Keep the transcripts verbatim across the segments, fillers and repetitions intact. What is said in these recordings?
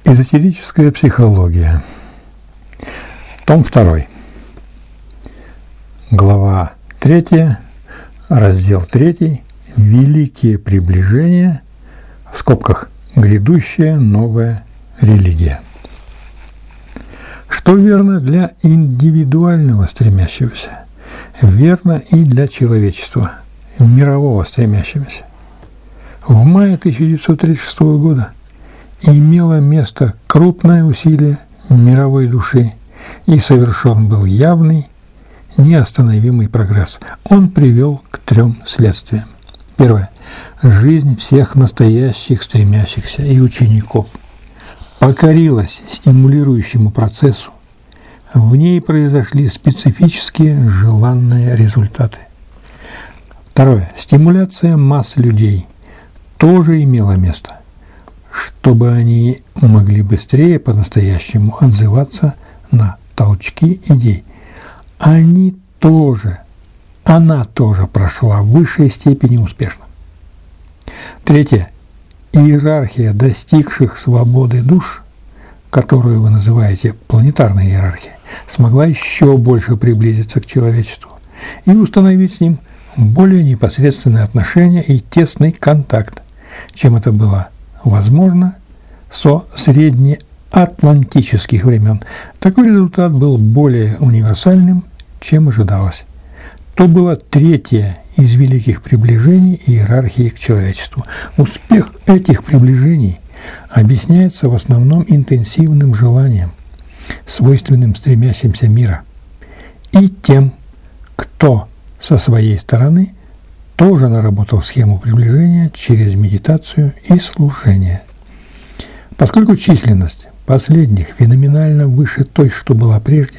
Эзотерическая психология. Том второй. Глава третья. Раздел третий. Великие приближения. В скобках грядущая новая религия. Что верно для индивидуального стремящегося, верно и для человечества, мирового стремящегося. В мае тысяча девятьсот тридцать шестого года имело место крупное усилие мировой души, и совершен был явный, неостановимый прогресс. Он привел к трем следствиям. Первое. Жизнь всех настоящих стремящихся и учеников покорилась стимулирующему процессу. В ней произошли специфические желанные результаты. Второе. Стимуляция масс людей тоже имела место, чтобы они могли быстрее по-настоящему отзываться на толчки идей. Они тоже, она тоже прошла в высшей степени успешно. Третье. Иерархия достигших свободы душ, которую вы называете планетарной иерархией, смогла еще больше приблизиться к человечеству и установить с ним более непосредственные отношения и тесный контакт, чем это было возможно со среднеатлантических времен. Такой результат был более универсальным, чем ожидалось. То было третье из великих приближений иерархии к человечеству. Успех этих приближений объясняется в основном интенсивным желанием, свойственным стремящимся мира, и тем, кто со своей стороны тоже наработал схему приближения через медитацию и служение. Поскольку численность последних феноменально выше той, что была прежде,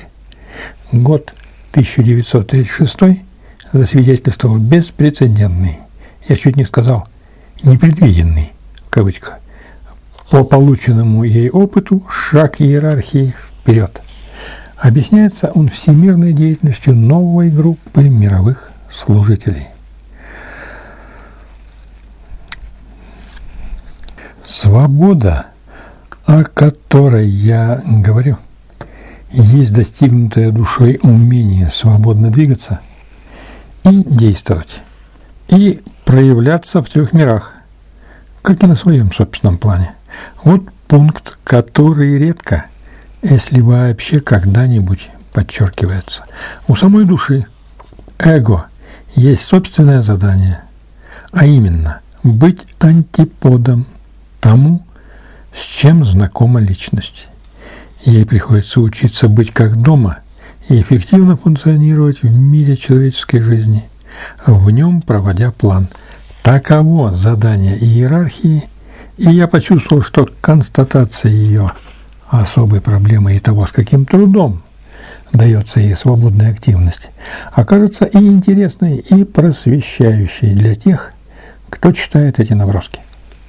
год тысяча девятьсот тридцать шестой засвидетельствовал беспрецедентный, я чуть не сказал непредвиденный, в кавычках, по полученному ей опыту шаг иерархии вперед. Объясняется он всемирной деятельностью новой группы мировых служителей. Свобода, о которой я говорю, есть достигнутое душой умение свободно двигаться и действовать, и проявляться в трех мирах, как и на своем собственном плане. Вот пункт, который редко, если вообще когда-нибудь, подчеркивается. У самой души, эго, есть собственное задание, а именно быть антиподом тому, с чем знакома личность. Ей приходится учиться быть как дома и эффективно функционировать в мире человеческой жизни, в нем проводя план. Таково задание иерархии, и я почувствовал, что констатация ее особой проблемы и того, с каким трудом дается ей свободная активность, окажется и интересной, и просвещающей для тех, кто читает эти наброски.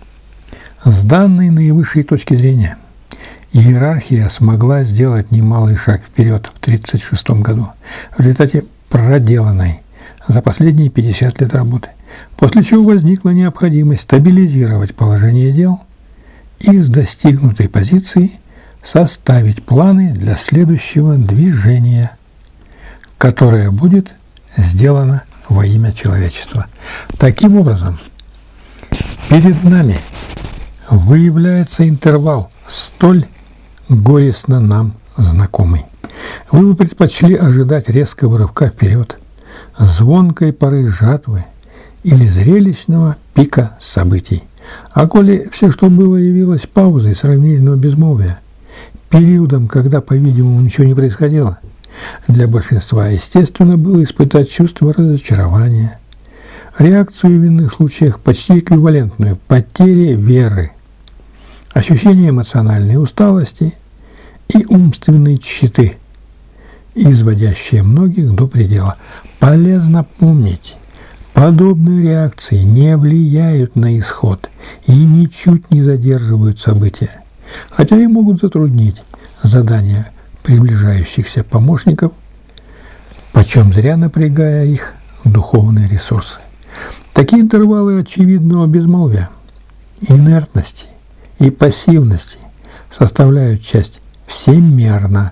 С данной наивысшей точки зрения, иерархия смогла сделать немалый шаг вперед в тысяча девятьсот тридцать шестом году в результате проделанной за последние пятьдесят лет работы, после чего возникла необходимость стабилизировать положение дел и с достигнутой позиции составить планы для следующего движения, которое будет сделано во имя человечества. Таким образом, перед нами выявляется интервал, столь горестно нам знакомый. Вы бы предпочли ожидать резкого рывка вперед, звонкой поры жатвы или зрелищного пика событий. А коли все, что было, явилось паузой сравнительного безмолвия, периодом, когда, по-видимому, ничего не происходило, для большинства, естественно, было испытать чувство разочарования, реакцию в иных случаях почти эквивалентную потере веры, ощущение эмоциональной усталости и умственной тщеты, изводящие многих до предела. Полезно помнить, подобные реакции не влияют на исход и ничуть не задерживают события, хотя и могут затруднить задания приближающихся помощников, почем зря напрягая их духовные ресурсы. Такие интервалы очевидного безмолвия, инертности и пассивности составляют часть всемерно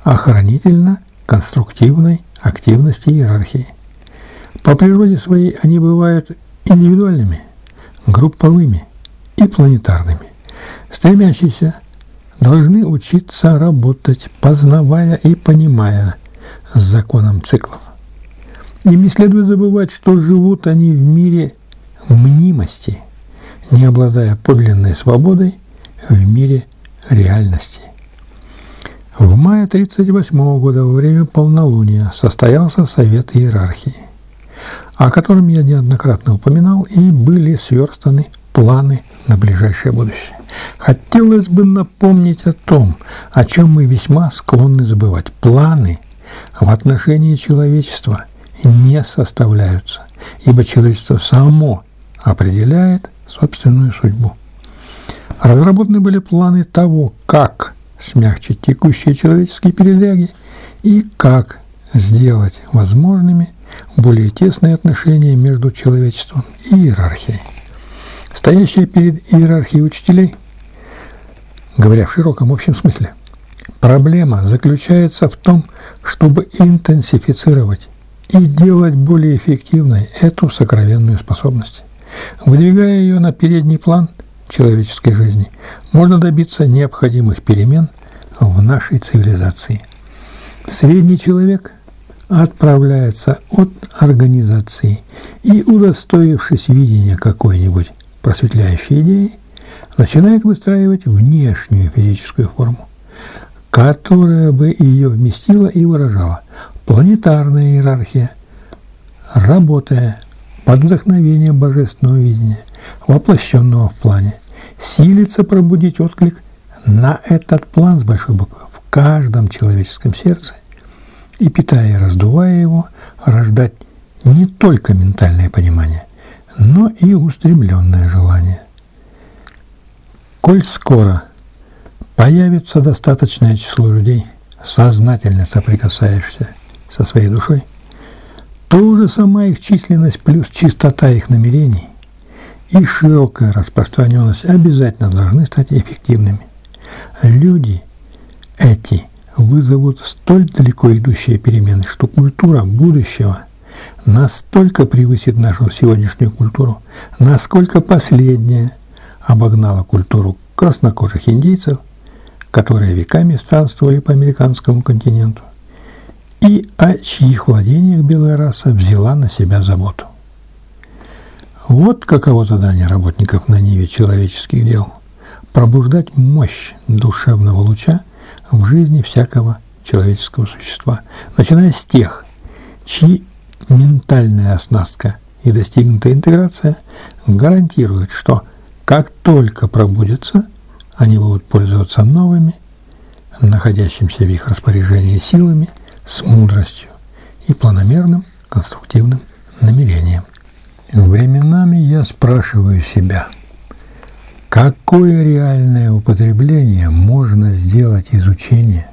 охранительно-конструктивной активности иерархии. По природе своей они бывают индивидуальными, групповыми и планетарными. Стремящиеся должны учиться работать, познавая и понимая с законом циклов. Им не следует забывать, что живут они в мире мнимости, не обладая подлинной свободой в мире реальности. В мае тридцать восьмого года во время полнолуния состоялся Совет Иерархии, о котором я неоднократно упоминал, и были сверстаны планы на ближайшее будущее. Хотелось бы напомнить о том, о чем мы весьма склонны забывать. Планы в отношении человечества не составляются, ибо человечество само определяет собственную судьбу. Разработаны были планы того, как смягчить текущие человеческие передряги и как сделать возможными более тесные отношения между человечеством и иерархией. Стоящая перед иерархией учителей, говоря в широком общем смысле, проблема заключается в том, чтобы интенсифицировать и делать более эффективной эту сокровенную способность. Выдвигая ее на передний план человеческой жизни, можно добиться необходимых перемен в нашей цивилизации. Средний человек отправляется от организации и, удостоившись видения какой-нибудь просветляющей идеи, начинает выстраивать внешнюю физическую форму, которая бы ее вместила и выражала. Планетарная иерархия, работая под вдохновением божественного видения, воплощенного в плане, силится пробудить отклик на этот план с большой буквы в каждом человеческом сердце и, питая и раздувая его, рождать не только ментальное понимание, но и устремленное желание. Коль скоро появится достаточное число людей, сознательно соприкасающихся со своей душой, то уже сама их численность плюс чистота их намерений и широкая распространенность обязательно должны стать эффективными. Люди эти вызовут столь далеко идущие перемены, что культура будущего настолько превысит нашу сегодняшнюю культуру, насколько последняя обогнала культуру краснокожих индейцев, которые веками странствовали по американскому континенту, и о чьих владениях белая раса взяла на себя заботу. Вот каково задание работников на ниве человеческих дел – пробуждать мощь душевного луча в жизни всякого человеческого существа, начиная с тех, чьи ментальная оснастка и достигнутая интеграция гарантируют, что как только пробудятся, они будут пользоваться новыми, находящимися в их распоряжении силами, с мудростью и планомерным конструктивным намерением. Временами я спрашиваю себя, какое реальное употребление можно сделать из учения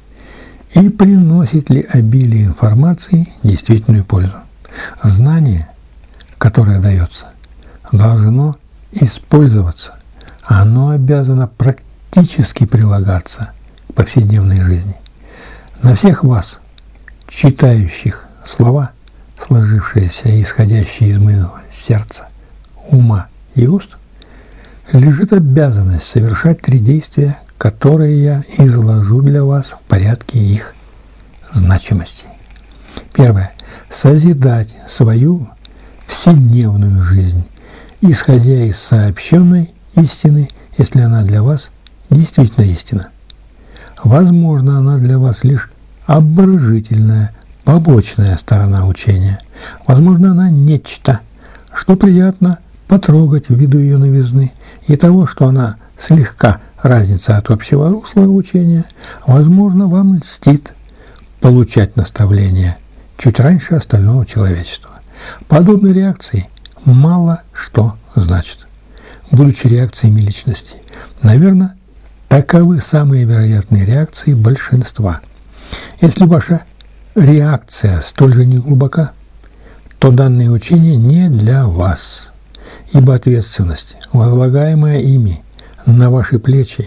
и приносит ли обилие информации действительную пользу. Знание, которое дается, должно использоваться, оно обязано практически прилагаться к повседневной жизни. На всех вас, читающих слова, сложившиеся и исходящие из моего сердца, ума и уст, лежит обязанность совершать три действия, которые я изложу для вас в порядке их значимости. Первое. Созидать свою вседневную жизнь, исходя из сообщенной истины, если она для вас действительно истина. Возможно, она для вас лишь обворожительная, побочная сторона учения. Возможно, она нечто, что приятно потрогать ввиду ее новизны и того, что она слегка разница от общего русла учения. Возможно, вам льстит получать наставления чуть раньше остального человечества. Подобные реакции мало что значат, будучи реакциями личности. Наверное, таковы самые вероятные реакции большинства. Если ваша реакция столь же неглубока, то данное учение не для вас, ибо ответственность, возлагаемая ими на ваши плечи,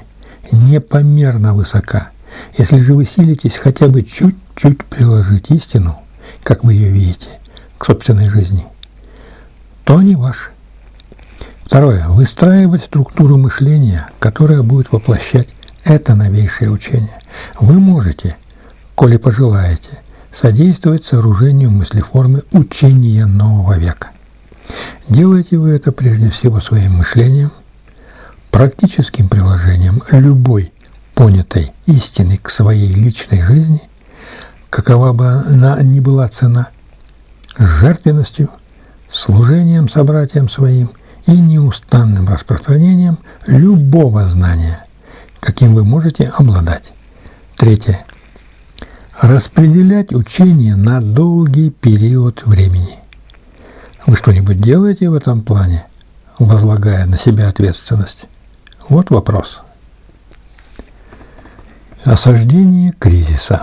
непомерно высока. Если же вы силитесь хотя бы чуть-чуть приложить истину, как вы ее видите, к собственной жизни, то они ваши. Второе. Выстраивать структуру мышления, которая будет воплощать это новейшее учение. Вы можете, коли пожелаете, содействовать сооружению мыслеформы учения нового века. Делаете вы это прежде всего своим мышлением, практическим приложением любой понятой истины к своей личной жизни, какова бы она ни была цена, жертвенностью, служением собратьям своим и неустанным распространением любого знания, каким вы можете обладать. Третье. Распределять учение на долгий период времени. Вы что-нибудь делаете в этом плане, возлагая на себя ответственность? Вот вопрос. Осаждение кризиса.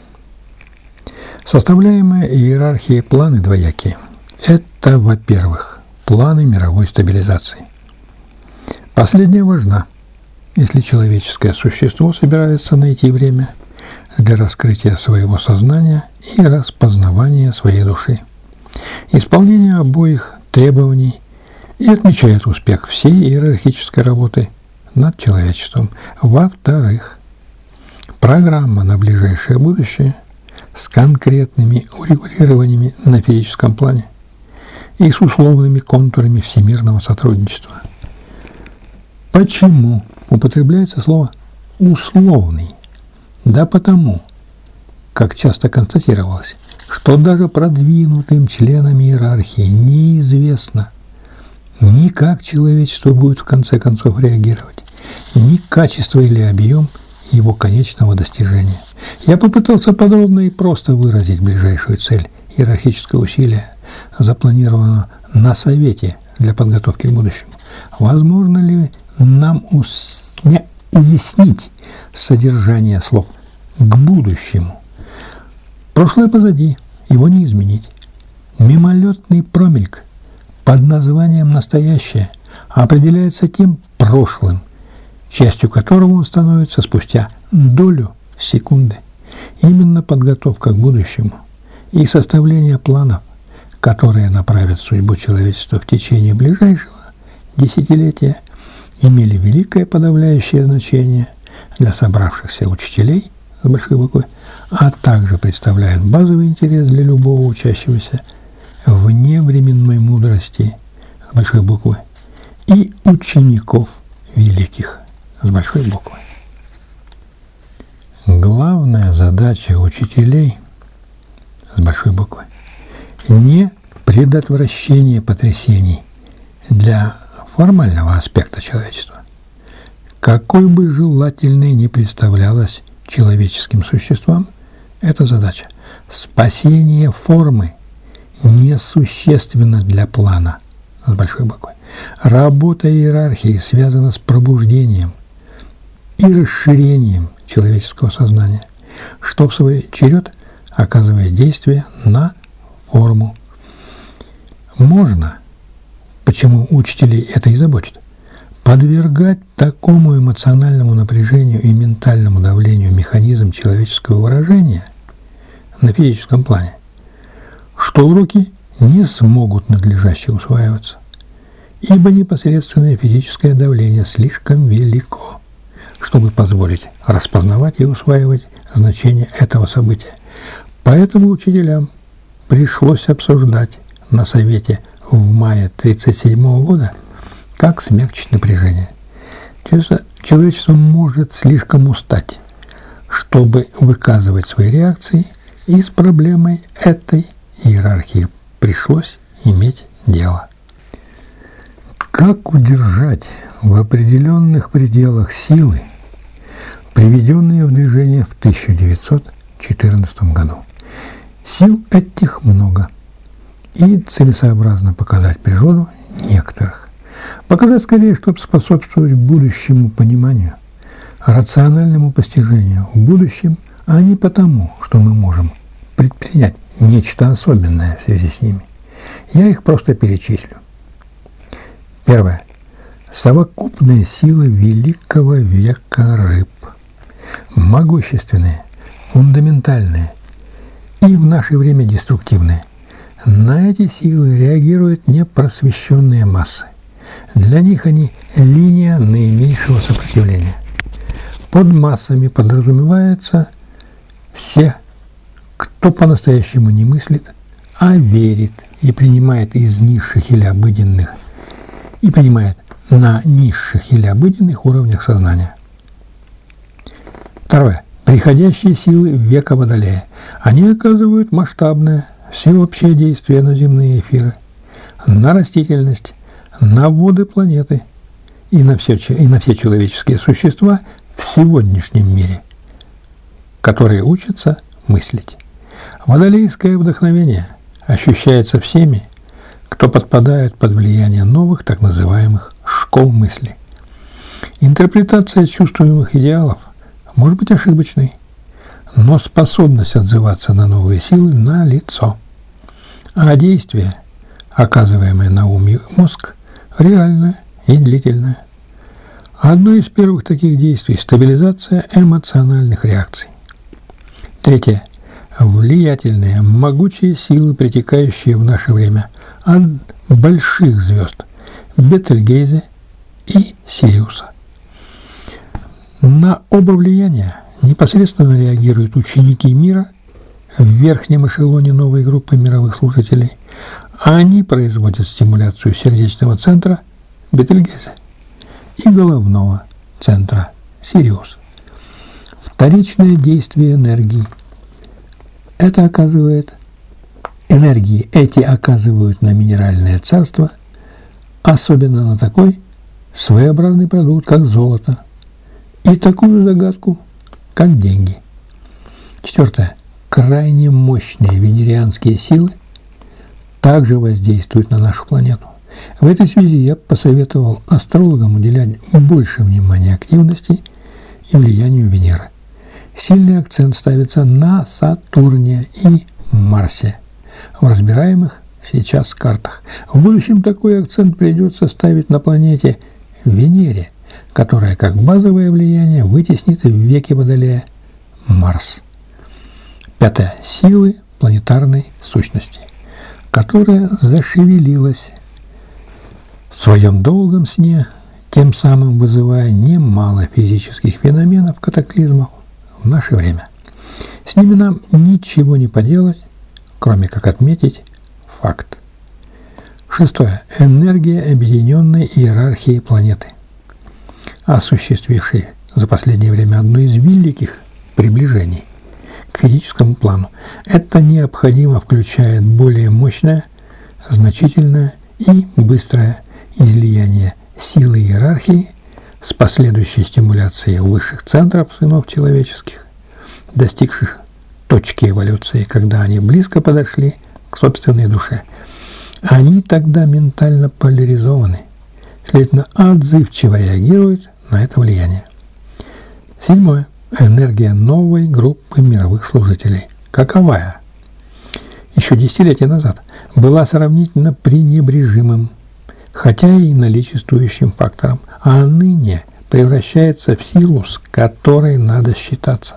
Составляемые иерархией планы двоякие. Это, во-первых, планы мировой стабилизации. Последняя важна, если человеческое существо собирается найти время для раскрытия своего сознания и распознавания своей души. Исполнение обоих требований и отмечает успех всей иерархической работы над человечеством. Во-вторых, программа на ближайшее будущее с конкретными урегулированиями на физическом плане и с условными контурами всемирного сотрудничества. Почему употребляется слово «условный»? Да потому, как часто констатировалось, что даже продвинутым членам иерархии неизвестно ни как человечество будет в конце концов реагировать, ни качество или объем его конечного достижения. Я попытался подробно и просто выразить ближайшую цель иерархического усилия, запланированного на Совете для подготовки к будущему. Возможно ли нам усня... уяснить содержание слов «к будущему»? Прошлое позади, его не изменить. Мимолетный промельк под названием «настоящее» определяется тем прошлым, частью которого он становится спустя долю секунды. Именно подготовка к будущему и составление планов, которые направят судьбу человечества в течение ближайшего десятилетия, имели великое подавляющее значение для собравшихся учителей с большой буквы, а также представляют базовый интерес для любого учащегося вне временной мудрости с большой буквы и учеников великих с большой буквы. Главная задача учителей с большой буквы не предотвращение потрясений для формального аспекта человечества, какой бы желательной ни представлялась человеческим существам эта задача. Спасение формы несущественно для плана с большой буквы. Работа иерархии связана с пробуждением и расширением человеческого сознания, что в свой черед оказывает действие на форму. Можно, почему учителей это и заботит, подвергать такому эмоциональному напряжению и ментальному давлению механизм человеческого выражения на физическом плане, что уроки не смогут надлежаще усваиваться, ибо непосредственное физическое давление слишком велико, чтобы позволить распознавать и усваивать значение этого события. Поэтому учителям пришлось обсуждать на Совете в мае тысяча девятьсот тридцать седьмого года, как смягчить напряжение. Человечество может слишком устать, чтобы выказывать свои реакции, и с проблемой этой иерархии пришлось иметь дело. Как удержать в определенных пределах силы, приведенные в движение в тысяча девятьсот четырнадцатом году? Сил этих много, и целесообразно показать природу некоторых. Показать скорее, чтобы способствовать будущему пониманию, рациональному постижению в будущем, а не потому, что мы можем предпринять нечто особенное в связи с ними. Я их просто перечислю. Первое. совокупные силы великого века рыб, могущественные, фундаментальные и в наше время деструктивные. На эти силы реагируют непросвещенные массы. Для них они линия наименьшего сопротивления. Под массами подразумеваются все, кто по-настоящему не мыслит, а верит и принимает из низших или обыденных, и принимает на низших или обыденных уровнях сознания. Второе. Приходящие силы века Водолея. Они оказывают масштабное, всеобщее действие на земные эфиры, на растительность, на воды планеты и на все, и на все человеческие существа в сегодняшнем мире, которые учатся мыслить. Водолейское вдохновение ощущается всеми, кто подпадает под влияние новых так называемых школ мысли. Интерпретация чувствуемых идеалов может быть ошибочной, но способность отзываться на новые силы налицо, а действие, оказываемое на ум и мозг, реальное и длительное. Одно из первых таких действий – стабилизация эмоциональных реакций. Третье. Влиятельные, могучие силы, притекающие в наше время от больших звезд Бетельгейзе и Сириуса. На оба влияния непосредственно реагируют ученики мира в верхнем эшелоне новой группы мировых служителей. Они производят стимуляцию сердечного центра Бетельгейзе и головного центра Сириус. Вторичное действие энергии. Это оказывает энергии, эти оказывают на минеральное царство, особенно на такой своеобразный продукт, как золото, и такую загадку, как деньги. Четвертое. Крайне мощные венерианские силы также воздействуют на нашу планету. В этой связи я посоветовал астрологам уделять больше внимания активности и влиянию Венеры. Сильный акцент ставится на Сатурне и Марсе в разбираемых сейчас картах. В будущем такой акцент придется ставить на планете Венере, которая как базовое влияние вытеснит в веке Водолея Марс. Пятое. Силы планетарной сущности, которая зашевелилась в своем долгом сне, тем самым вызывая немало физических феноменов, катаклизмов в наше время. С ними нам ничего не поделать, кроме как отметить факт. Шестое. Энергия объединенной иерархии планеты, осуществившей за последнее время одно из великих приближений к физическому плану. Это необходимо включает более мощное, значительное и быстрое излияние силы иерархии с последующей стимуляцией высших центров сынов человеческих, достигших точки эволюции, когда они близко подошли к собственной душе. Они тогда ментально поляризованы, следовательно, отзывчиво реагируют на это влияние. Седьмое. Энергия новой группы мировых служителей. Каковая еще десятилетия назад была сравнительно пренебрежимым, хотя и наличествующим фактором, а ныне превращается в силу, с которой надо считаться.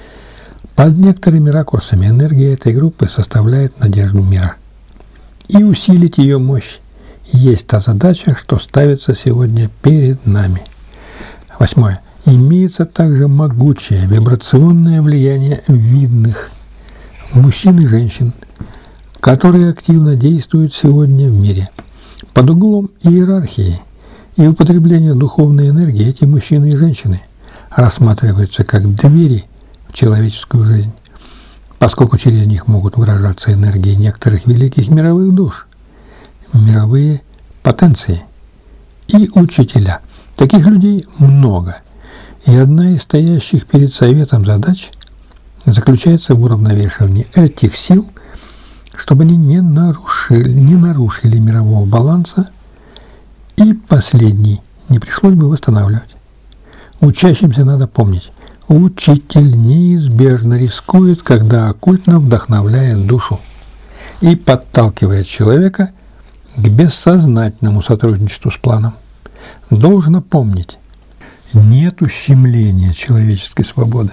Под некоторыми ракурсами энергия этой группы составляет надежду мира. И усилить ее мощь есть та задача, что ставится сегодня перед нами. Восьмое. Имеется также могучее вибрационное влияние видных мужчин и женщин, которые активно действуют сегодня в мире. Под углом иерархии и употребления духовной энергии эти мужчины и женщины рассматриваются как двери в человеческую жизнь, поскольку через них могут выражаться энергии некоторых великих мировых душ, мировые потенции и учителя. Таких людей много, и одна из стоящих перед Советом задач заключается в уравновешивании этих сил, чтобы они не нарушили, не нарушили мирового баланса, и последний не пришлось бы восстанавливать. Учащимся надо помнить, учитель неизбежно рискует, когда оккультно вдохновляет душу и подталкивает человека к бессознательному сотрудничеству с планом. должно помнить, нет ущемления человеческой свободы,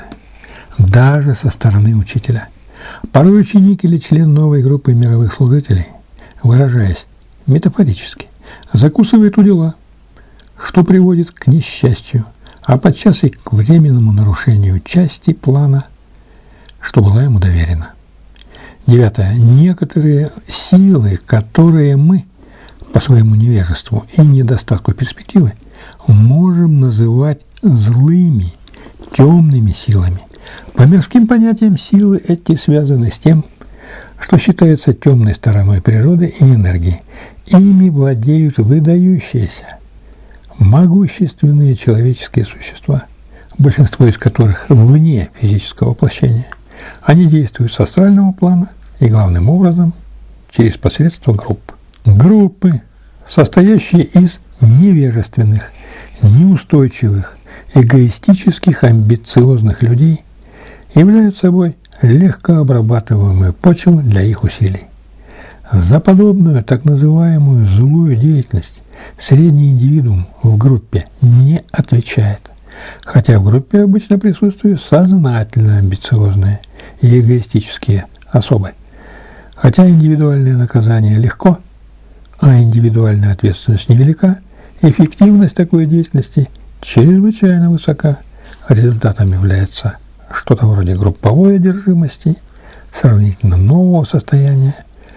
даже со стороны учителя. Порой ученик или член новой группы мировых служителей, выражаясь метафорически, закусывает у дела, что приводит к несчастью, а подчас и к временному нарушению части плана, что была ему доверена. Девятое. Некоторые силы, которые мы по своему невежеству и недостатку перспективы можем называть злыми, темными силами. По мирским понятиям силы эти связаны с тем, что считается темной стороной природы и энергии. Ими владеют выдающиеся, могущественные человеческие существа, большинство из которых вне физического воплощения. Они действуют с астрального плана и, главным образом, через посредство групп. Группы, состоящие из невежественных, неустойчивых, эгоистических, амбициозных людей, являются собой легко обрабатываемую почву для их усилий. За подобную так называемую злую деятельность средний индивидуум в группе не отвечает, хотя в группе обычно присутствуют сознательно амбициозные и эгоистические особы. Хотя индивидуальное наказание легко, а индивидуальная ответственность невелика, эффективность такой деятельности чрезвычайно высока. Результатом является что-то вроде групповой одержимости, сравнительно нового состояния,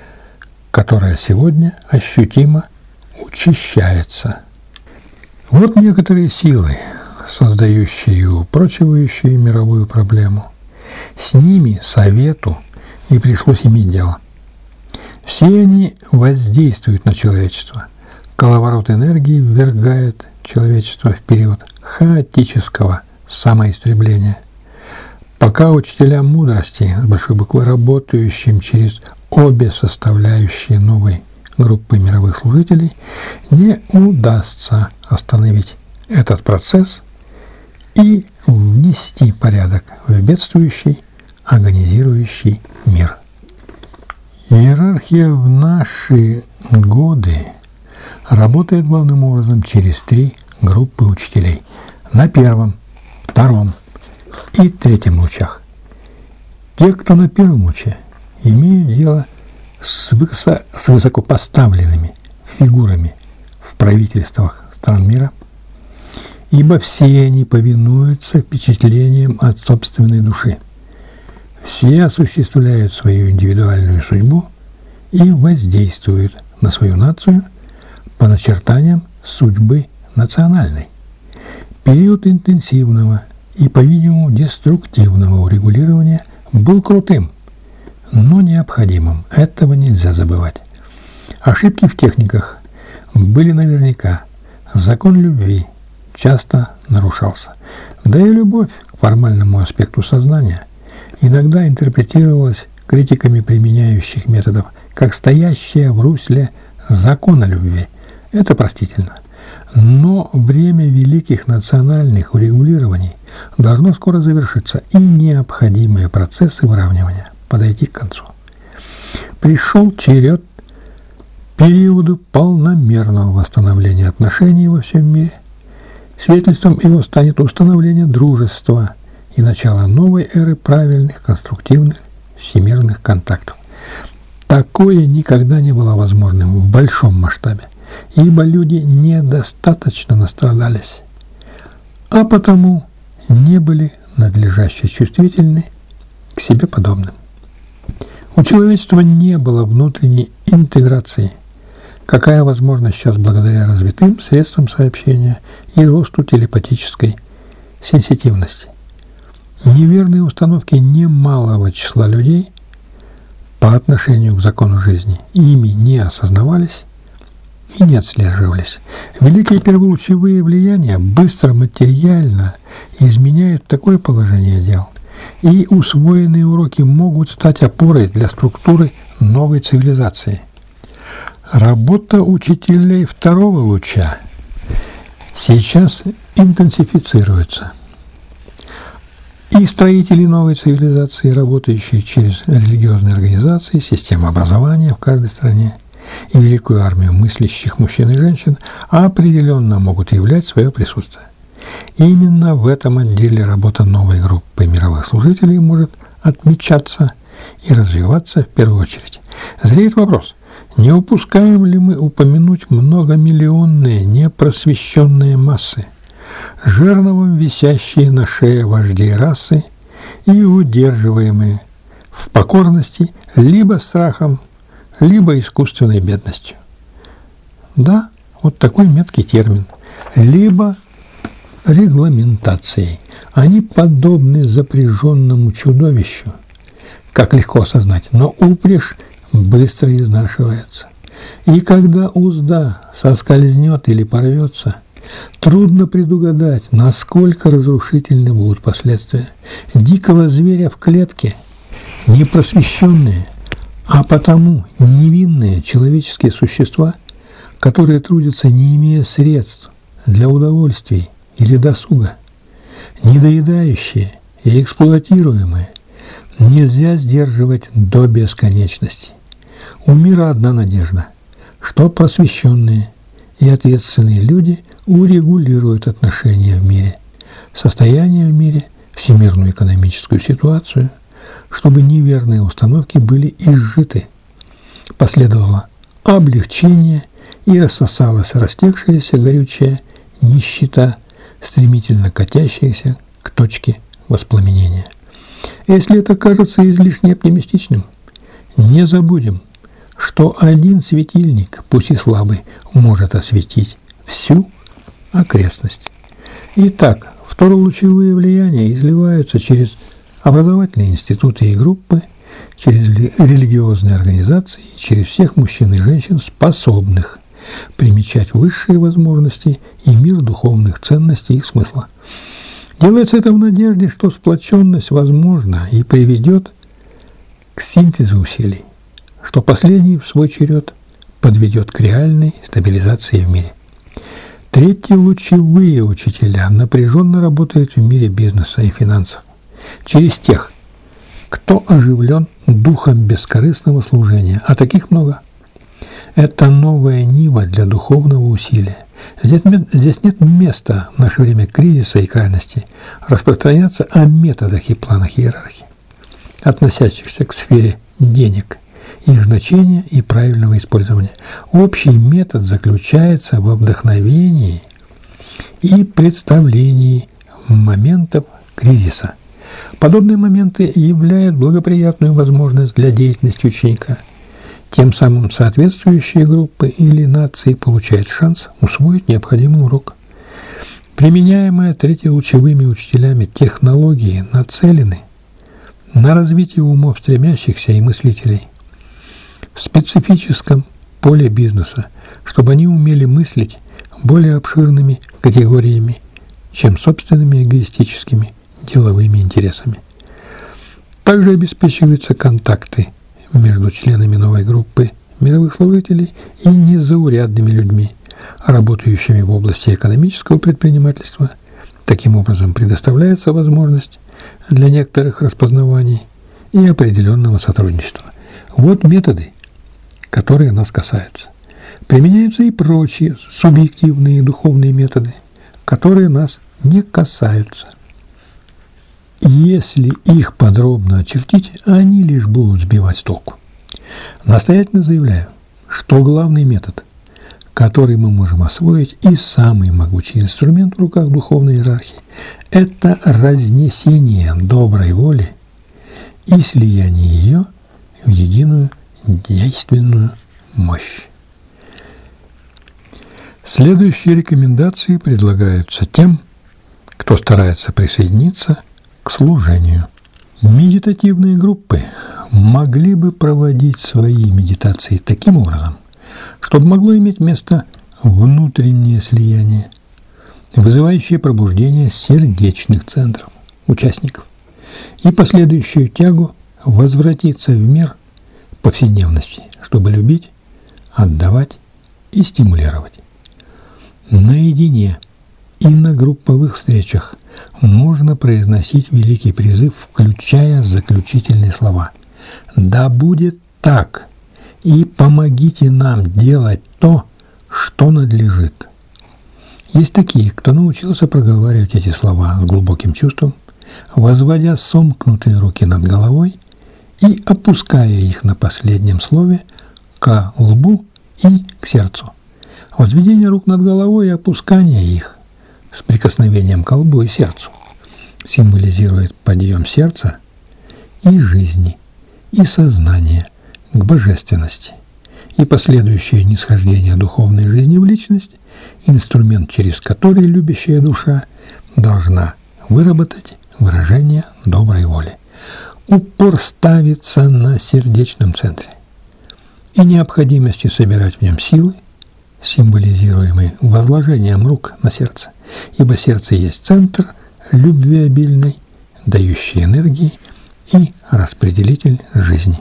которое сегодня ощутимо учащается. Вот некоторые силы, создающие и упрочивающие мировую проблему. С ними совету и пришлось иметь дело. Все они воздействуют на человечество. Коловорот энергии ввергает человечество в период хаотического самоистребления. Пока учителям мудрости, с большой буквы, работающим через обе составляющие новой группы мировых служителей, не удастся остановить этот процесс и внести порядок в бедствующий, агонизирующий мир. Иерархия в наши годы работает главным образом через три группы учителей на первом, втором и третьем лучах. Те, кто на первом луче, имеют дело с, высо, с высокопоставленными фигурами в правительствах стран мира, ибо все они повинуются впечатлениям от собственной души. Все осуществляют свою индивидуальную судьбу и воздействуют на свою нацию по начертаниям судьбы национальной. Период интенсивного и, по-видимому, деструктивного урегулирования был крутым, но необходимым. Этого нельзя забывать. Ошибки в техниках были наверняка. Закон любви часто нарушался. Да и любовь к формальному аспекту сознания иногда интерпретировалась критиками применяющих методов как стоящая в русле закона любви. Это простительно. Но время великих национальных урегулирований должно скоро завершиться, и необходимые процессы выравнивания подойти к концу. Пришел черед периоду полномерного восстановления отношений во всем мире. Свидетельством его станет установление дружества и начало новой эры правильных, конструктивных, всемирных контактов. Такое никогда не было возможным в большом масштабе, ибо люди недостаточно настрадались, а потому не были надлежаще чувствительны к себе подобным. У человечества не было внутренней интеграции, какая возможна сейчас благодаря развитым средствам сообщения и росту телепатической сенситивности. Неверные установки немалого числа людей по отношению к закону жизни ими не осознавались и не отслеживались. Великие перволучевые влияния быстро материально изменяют такое положение дел, и усвоенные уроки могут стать опорой для структуры новой цивилизации. Работа учителей второго луча сейчас интенсифицируется. И строители новой цивилизации, работающие через религиозные организации, системы образования в каждой стране, и великую армию мыслящих мужчин и женщин определенно могут являть свое присутствие. Именно в этом отделе работа новой группы мировых служителей может отмечаться и развиваться в первую очередь. Зреет вопрос, не упускаем ли мы упомянуть многомиллионные непросвещенные массы, жерновом висящие на шее вождей расы и удерживаемые в покорности либо страхом, либо искусственной бедностью. Да, вот такой меткий термин. Либо регламентацией. Они подобны запряженному чудовищу. Как легко осознать, но упряжь быстро изнашивается. И когда узда соскользнет или порвется, трудно предугадать, насколько разрушительны будут последствия. Дикого зверя в клетке, непросвещенные, а потому невинные человеческие существа, которые трудятся, не имея средств для удовольствий или досуга, недоедающие и эксплуатируемые, нельзя сдерживать до бесконечности. У мира одна надежда, что просвещенные и ответственные люди урегулируют отношения в мире, состояние в мире, всемирную экономическую ситуацию, чтобы неверные установки были изжиты. Последовало облегчение и рассосалась растекшаяся горючая нищета, стремительно катящаяся к точке воспламенения. Если это кажется излишне оптимистичным, не забудем, что один светильник, пусть и слабый, может осветить всю окрестность. Итак, второлучевые влияния изливаются через образовательные институты и группы, через религиозные организации, через всех мужчин и женщин, способных примечать высшие возможности и мир духовных ценностей и смысла. Делается это в надежде, что сплоченность возможна и приведет к синтезу усилий, что последний в свой черед подведет к реальной стабилизации в мире. Третьи лучевые учителя напряженно работают в мире бизнеса и финансов через тех, кто оживлен духом бескорыстного служения, а таких много. Это новая нива для духовного усилия. Здесь, здесь нет места в наше время кризиса и крайности распространяться о методах и планах иерархии, относящихся к сфере денег, их значения и правильного использования. Общий метод заключается во вдохновении и представлении моментов кризиса. Подобные моменты являют благоприятную возможность для деятельности ученика. Тем самым соответствующие группы или нации получают шанс усвоить необходимый урок. Применяемые третьелучевыми учителями технологии нацелены на развитие умов стремящихся и мыслителей в специфическом поле бизнеса, чтобы они умели мыслить более обширными категориями, чем собственными эгоистическими деловыми интересами. Также обеспечиваются контакты между членами новой группы мировых служителей и незаурядными людьми, работающими в области экономического предпринимательства. Таким образом, предоставляется возможность для некоторых распознаваний и определенного сотрудничества. Вот методы, которые нас касаются. Применяются и прочие субъективные духовные методы, которые нас не касаются. Если их подробно очертить, они лишь будут сбивать с толку. Настоятельно заявляю, что главный метод, который мы можем освоить, и самый могучий инструмент в руках духовной иерархии, это разнесение доброй воли и слияние ее в единую действенную мощь. Следующие рекомендации предлагаются тем, кто старается присоединиться к служению. Медитативные группы могли бы проводить свои медитации таким образом, чтобы могло иметь место внутреннее слияние, вызывающее пробуждение сердечных центров участников и последующую тягу возвратиться в мир повседневности, чтобы любить, отдавать и стимулировать. Наедине и на групповых встречах можно произносить великий призыв, включая заключительные слова. «Да будет так, и помогите нам делать то, что надлежит. Есть такие, кто научился проговаривать эти слова с глубоким чувством, возводя сомкнутые руки над головой и опуская их на последнем слове к лбу и к сердцу. Возведение рук над головой и опускание их с прикосновением к лбу и сердцу символизирует подъем сердца и жизни, и сознания к божественности, и последующее нисхождение духовной жизни в личность, инструмент, через который любящая душа должна выработать выражение доброй воли. Упор ставится на сердечном центре и необходимости собирать в нем силы, символизируемые возложением рук на сердце, ибо сердце есть центр любвеобильный, дающий энергии и распределитель жизни.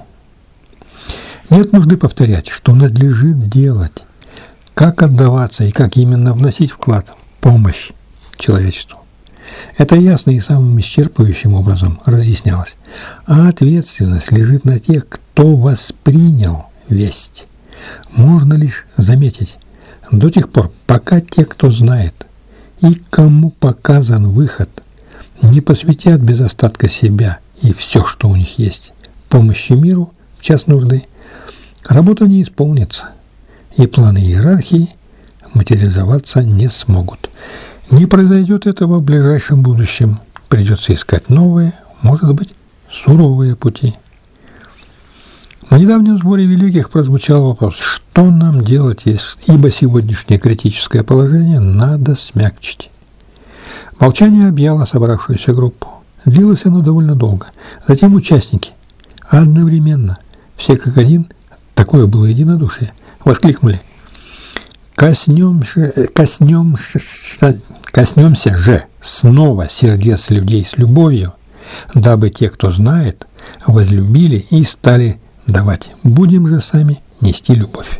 Нет нужды повторять, что надлежит делать, как отдаваться и как именно вносить вклад в помощь человечеству. Это ясно и самым исчерпывающим образом разъяснялось. А ответственность лежит на тех, кто воспринял весть. Можно лишь заметить, до тех пор, пока те, кто знает и кому показан выход, не посвятят без остатка себя и все, что у них есть, помощи миру в час нужды, работа не исполнится, и планы иерархии материализоваться не смогут. Не произойдет этого в ближайшем будущем. Придется искать новые, может быть, суровые пути. На недавнем сборе великих прозвучал вопрос, что нам делать, ибо сегодняшнее критическое положение надо смягчить. Молчание объяло собравшуюся группу. Длилось оно довольно долго. Затем участники одновременно, все как один, такое было единодушие, воскликнули: «Коснемся, коснемся, коснемся же снова сердец людей с любовью, дабы те, кто знает, возлюбили и стали давать. Будем же сами нести любовь».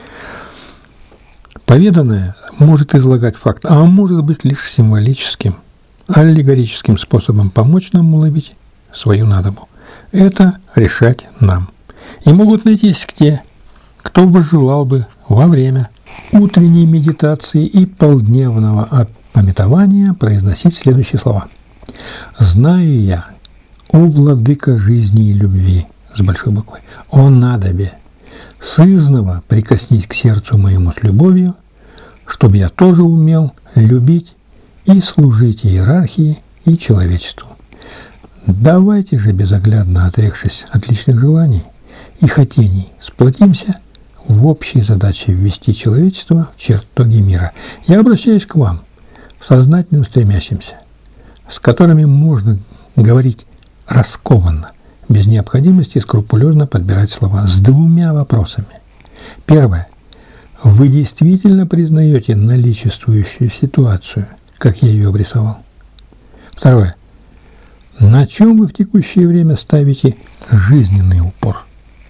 Поведанное может излагать факт, а может быть лишь символическим, аллегорическим способом помочь нам уловить свою надобу. Это решать нам. И могут найтись те, кто пожелал бы во время утренней медитации и полдневного отпамятования произносить следующие слова. «Знаю я, о владыка жизни и любви», с большой буквы, «о надобе, сызнова прикоснись к сердцу моему с любовью, чтобы я тоже умел любить и служить иерархии и человечеству. Давайте же, безоглядно отрекшись от личных желаний и хотений, сплотимся в общей задаче ввести человечество в чертоги мира. Я обращаюсь к вам, сознательным стремящимся, с которыми можно говорить раскованно, без необходимости скрупулезно подбирать слова, с двумя вопросами. Первое. Вы действительно признаете наличествующую ситуацию, как я ее обрисовал? Второе. На чем вы в текущее время ставите жизненный упор?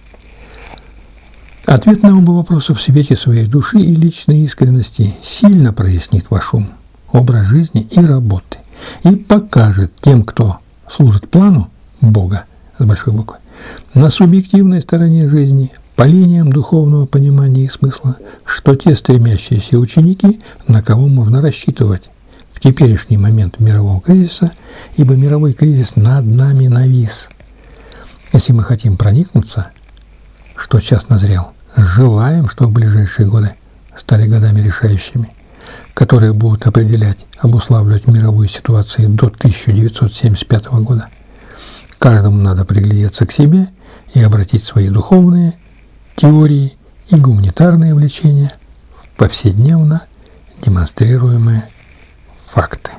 Ответ на оба вопроса в свете своей души и личной искренности сильно прояснит ваш ум, образ жизни и работы и покажет тем, кто служит плану Бога, с большой буквы, на субъективной стороне жизни, по линиям духовного понимания и смысла, что те стремящиеся ученики, на кого можно рассчитывать в теперешний момент мирового кризиса, ибо мировой кризис над нами навис. Если мы хотим проникнуться, что час назрел, желаем, чтобы ближайшие годы стали годами решающими, которые будут определять, обуславливать мировую ситуацию до тысяча девятьсот семьдесят пятого года. Каждому надо приглядеться к себе и обратить свои духовные теории и гуманитарные влечения в повседневно демонстрируемые факты.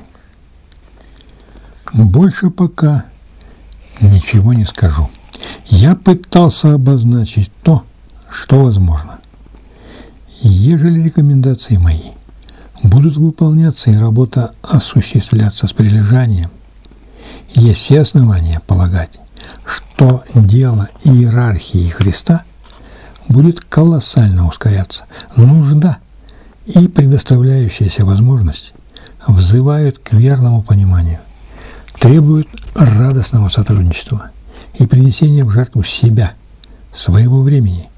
Больше пока ничего не скажу. Я пытался обозначить то, что возможно. Ежели рекомендации мои будут выполняться и работа осуществляться с прилежанием, есть все основания полагать, что дело иерархии Христа будет колоссально ускоряться. Нужда и предоставляющаяся возможность взывают к верному пониманию, требуют радостного сотрудничества и принесения в жертву себя, своего времени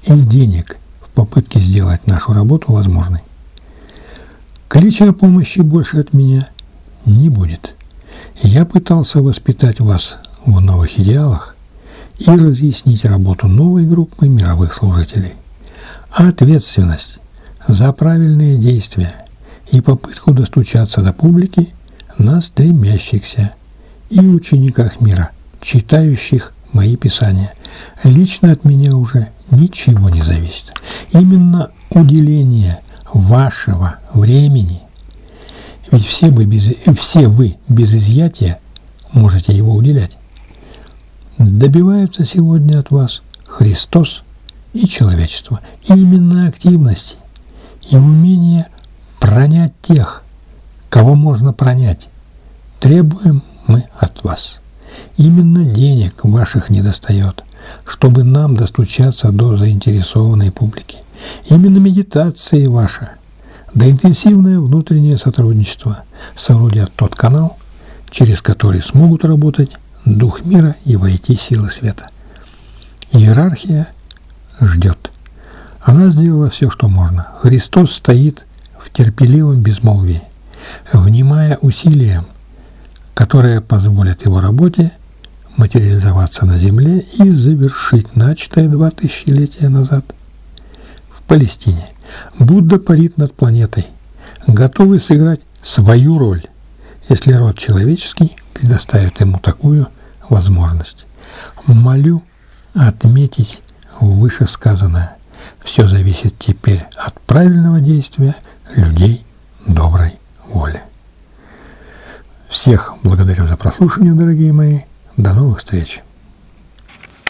и денег в попытке сделать нашу работу возможной. Клича о помощи больше от меня не будет. Я пытался воспитать вас в новых идеалах и разъяснить работу новой группы мировых служителей. А ответственность за правильные действия и попытку достучаться до публики на стремящихся и учениках мира, читающих мои писания. Лично от меня уже ничего не зависит. Именно уделение вашего времени, ведь все вы без, все вы без изъятия можете его уделять, добиваются сегодня от вас Христос и человечество. Именно активности и умения пронять тех, кого можно пронять, требуем мы от вас. Именно денег ваших недостает, чтобы нам достучаться до заинтересованной публики. Именно медитации ваши, да интенсивное внутреннее сотрудничество соорудят тот канал, через который смогут работать дух мира и войти силы света. Иерархия ждет. Она сделала все, что можно. Христос стоит в терпеливом безмолвии, внимая усилиям, которые позволят его работе материализоваться на земле и завершить начатое два тысячелетия назад в Палестине. Будда парит над планетой, готовый сыграть свою роль, если род человеческий предоставит ему такую возможность. Молю отметить вышесказанное. Все зависит теперь от правильного действия людей доброй воли. Всех благодарю за прослушивание, дорогие мои. До новых встреч.